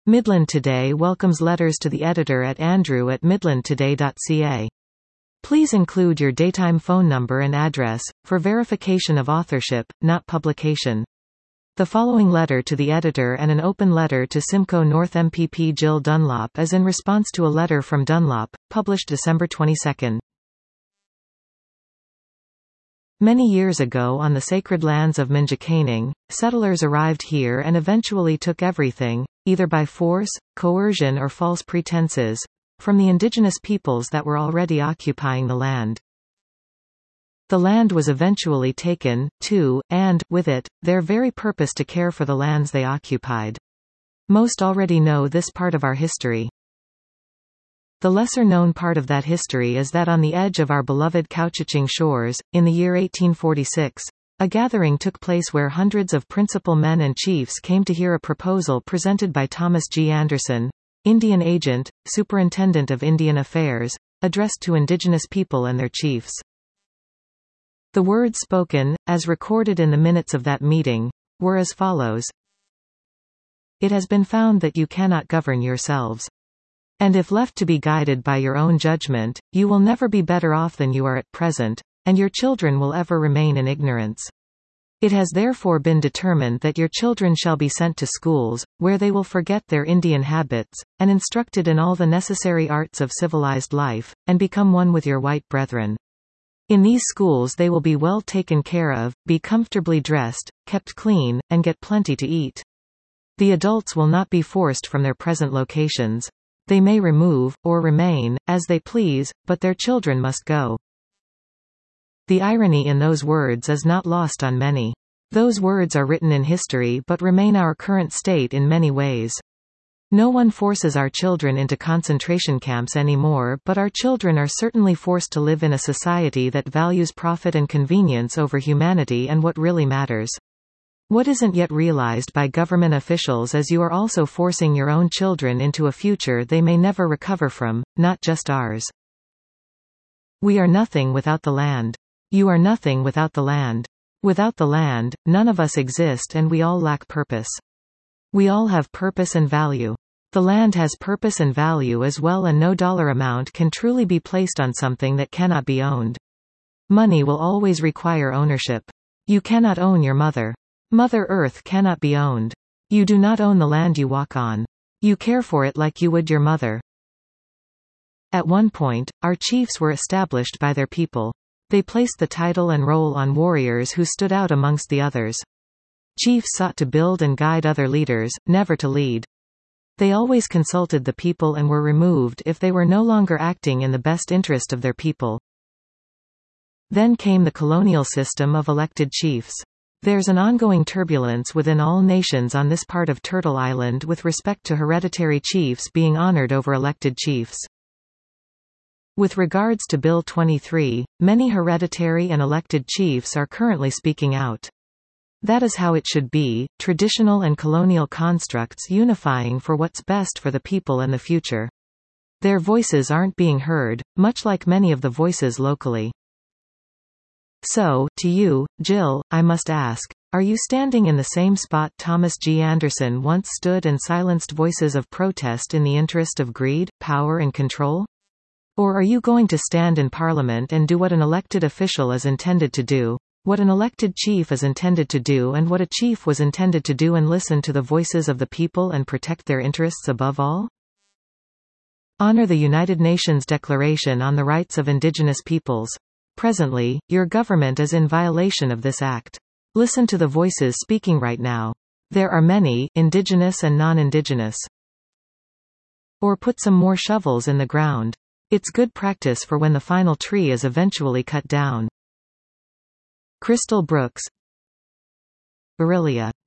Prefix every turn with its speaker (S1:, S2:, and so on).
S1: Midland Today welcomes letters to the editor at andrew@midlandtoday.ca. Please include your daytime phone number and address, for verification of authorship, not publication. The following letter to the editor and an open letter to Simcoe North MPP Jill Dunlop is in response to a letter from Dunlop, published December 22. Many years ago on the sacred lands of Minjicaning, settlers arrived here and eventually took everything, either by force, coercion or false pretenses, from the indigenous peoples that were already occupying the land. The land was eventually taken, too, and, with it, their very purpose to care for the lands they occupied. Most already know this part of our history. The lesser-known part of that history is that on the edge of our beloved Couchiching shores, in the year 1846, a gathering took place where hundreds of principal men and chiefs came to hear a proposal presented by Thomas G. Anderson, Indian Agent, Superintendent of Indian Affairs, addressed to indigenous people and their chiefs. The words spoken, as recorded in the minutes of that meeting, were as follows. It has been found that you cannot govern yourselves. And if left to be guided by your own judgment, you will never be better off than you are at present, and your children will ever remain in ignorance. It has therefore been determined that your children shall be sent to schools, where they will forget their Indian habits, and instructed in all the necessary arts of civilized life, and become one with your white brethren. In these schools they will be well taken care of, be comfortably dressed, kept clean, and get plenty to eat. The adults will not be forced from their present locations. They may remove, or remain, as they please, but their children must go. The irony in those words is not lost on many. Those words are written in history but remain our current state in many ways. No one forces our children into concentration camps anymore, but our children are certainly forced to live in a society that values profit and convenience over humanity and what really matters. What isn't yet realized by government officials is you are also forcing your own children into a future they may never recover from, not just ours. We are nothing without the land. You are nothing without the land. Without the land, none of us exist and we all lack purpose. We all have purpose and value. The land has purpose and value as well, and no dollar amount can truly be placed on something that cannot be owned. Money will always require ownership. You cannot own your mother. Mother Earth cannot be owned. You do not own the land you walk on. You care for it like you would your mother. At one point, our chiefs were established by their people. They placed the title and role on warriors who stood out amongst the others. Chiefs sought to build and guide other leaders, never to lead. They always consulted the people and were removed if they were no longer acting in the best interest of their people. Then came the colonial system of elected chiefs. There's an ongoing turbulence within all nations on this part of Turtle Island with respect to hereditary chiefs being honored over elected chiefs. With regards to Bill 23, many hereditary and elected chiefs are currently speaking out. That is how it should be, traditional and colonial constructs unifying for what's best for the people and the future. Their voices aren't being heard, much like many of the voices locally. So, to you, Jill, I must ask, are you standing in the same spot Thomas G. Anderson once stood and silenced voices of protest in the interest of greed, power and control? Or are you going to stand in Parliament and do what an elected official is intended to do, what an elected chief is intended to do and what a chief was intended to do, and listen to the voices of the people and protect their interests above all? Honor the United Nations Declaration on the Rights of Indigenous Peoples. Presently, your government is in violation of this act. Listen to the voices speaking right now. There are many, indigenous and non-indigenous. Or put some more shovels in the ground. It's good practice for when the final tree is eventually cut down. Crystal Brooks, Aurelia.